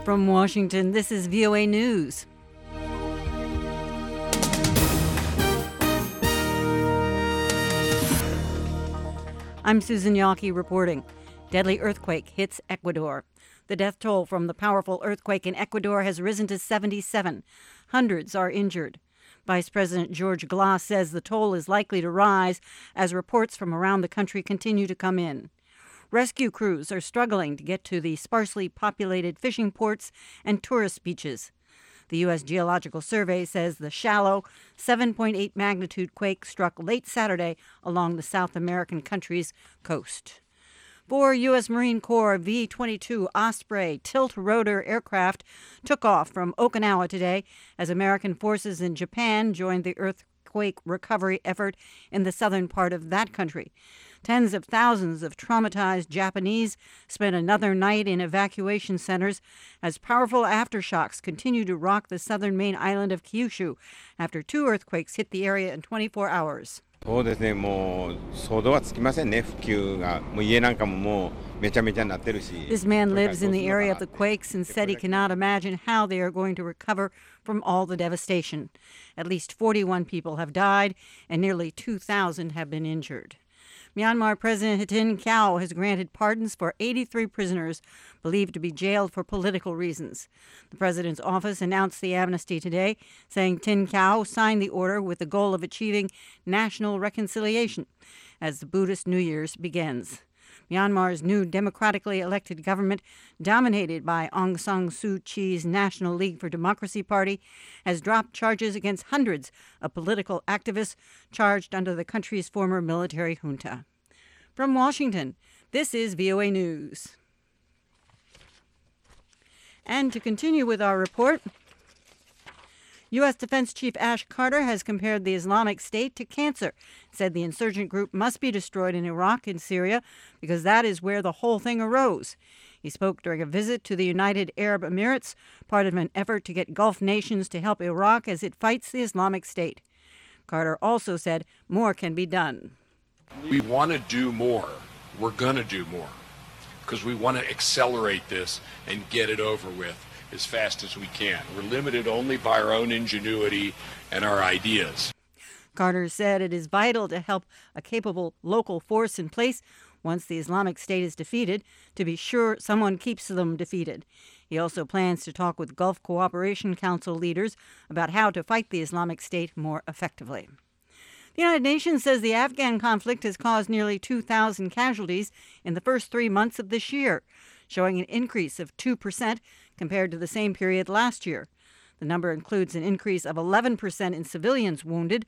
From Washington, this is VOA News. I'm Susan Yawkey reporting. Deadly earthquake hits Ecuador. The death toll from the powerful earthquake in Ecuador has risen to 77. Hundreds are injured. Vice President George Glass says the toll is likely to rise as reports from around the country continue to come in. Rescue crews are struggling to get to the sparsely populated fishing ports and tourist beaches. The U.S. Geological Survey says the shallow 7.8 magnitude quake struck late Saturday along the South American country's coast. 4 U.S. Marine Corps V-22 Osprey tilt-rotor aircraft took off from Okinawa today as American forces in Japan joined the earthquake recovery effort in the southern part of that country. Tens of thousands of traumatized Japanese spent another night in evacuation centers as powerful aftershocks continue to rock the southern main island of Kyushu after 2 earthquakes hit the area in 24 hours. そうですね、もう想像はつきませんね、復旧が。もう家なんかももうめちゃめちゃになってるし。 This man lives in the area of the quakes and said he cannot imagine how they are going to recover from all the devastation. At least 41 people have died and nearly 2,000 have been injured. Myanmar President Hin Kyaw has granted pardons for 83 prisoners believed to be jailed for political reasons. The president's office announced the amnesty today, saying Tin Kyaw signed the order with the goal of achieving national reconciliation as the Buddhist New Year begins. Myanmar's new democratically elected government, dominated by Aung San Suu Kyi's National League for Democracy Party, has dropped charges against hundreds of political activists charged under the country's former military junta. From Washington, this is VOA News. And to continue with our report, U.S. Defense Chief Ash Carter has compared the Islamic State to cancer, said the insurgent group must be destroyed in Iraq and Syria because that is where the whole thing arose. He spoke during a visit to the United Arab Emirates, part of an effort to get Gulf nations to help Iraq as it fights the Islamic State. Carter also said more can be done. We want to do more. We're going to do more because we want to accelerate this and get it over with as fast as we can. We're limited only by our own ingenuity and our ideas. Carter said it is vital to help a capable local force in place once the Islamic State is defeated, to be sure someone keeps them defeated. He also plans to talk with Gulf Cooperation Council leaders about how to fight the Islamic State more effectively. The United Nations says the Afghan conflict has caused nearly 2,000 casualties in the first 3 months of this year, showing an increase of 2% compared to the same period last year. The number includes an increase of 11% in civilians wounded,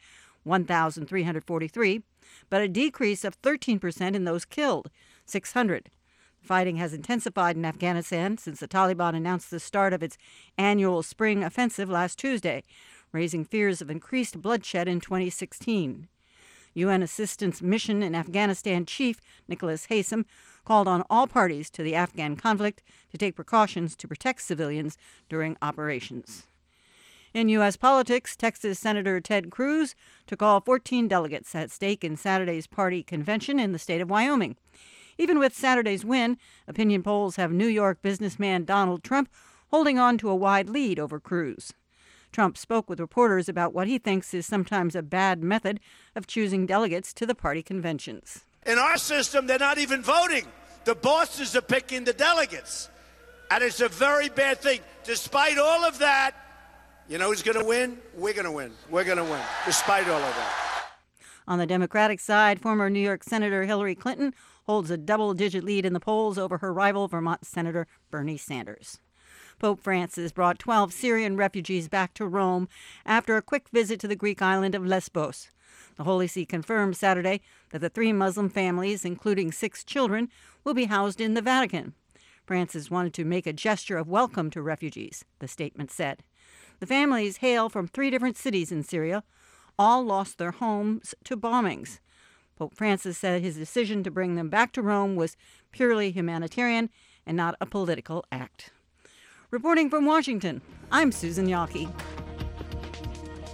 1,343, but a decrease of 13% in those killed, 600. Fighting has intensified in Afghanistan since the Taliban announced the start of its annual spring offensive last Tuesday, raising fears of increased bloodshed in 2016. UN Assistance Mission in Afghanistan Chief Nicholas Haysom called on all parties to the Afghan conflict to take precautions to protect civilians during operations. In U.S. politics, Texas Senator Ted Cruz took all 14 delegates at stake in Saturday's party convention in the state of Wyoming. Even with Saturday's win, opinion polls have New York businessman Donald Trump holding on to a wide lead over Cruz. Trump spoke with reporters about what he thinks is sometimes a bad method of choosing delegates to the party conventions. In our system, they're not even voting. The bosses are picking the delegates. And it's a very bad thing. Despite all of that, you know who's going to win? We're going to win. We're going to win, despite all of that. On the Democratic side, former New York Senator Hillary Clinton holds a double-digit lead in the polls over her rival Vermont Senator Bernie Sanders. Pope Francis brought 12 Syrian refugees back to Rome after a quick visit to the Greek island of Lesbos. The Holy See confirmed Saturday that the 3 Muslim families, including 6 children, will be housed in the Vatican. Francis wanted to make a gesture of welcome to refugees, the statement said. The families hail from 3 different cities in Syria. All lost their homes to bombings. Pope Francis said his decision to bring them back to Rome was purely humanitarian and not a political act. Reporting from Washington, I'm Susan Yawkey.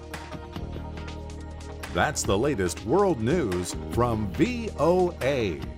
That's the latest world news from VOA.